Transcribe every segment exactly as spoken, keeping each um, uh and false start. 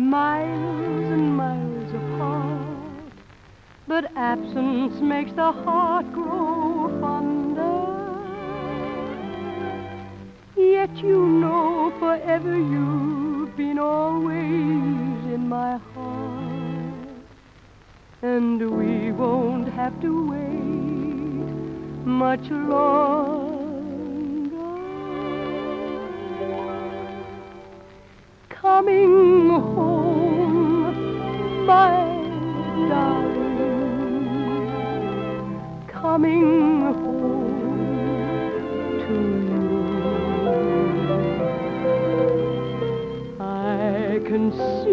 miles and miles apart, but absence makes the heart grow fonder. Yet you know forever you've been always in my heart, and we won't have to wait much longer. Coming home, my darling, coming home to you. I can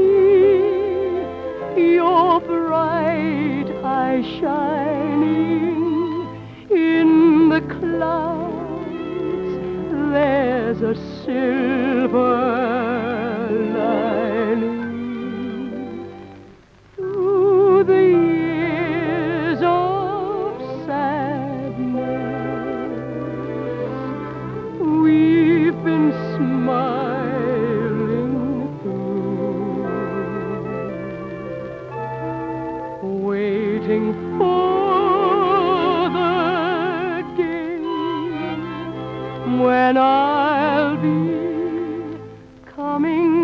see your bright eyes shining in the clouds. There's a silver through the years of sadness, we've been smiling through, waiting for the day when I'll be coming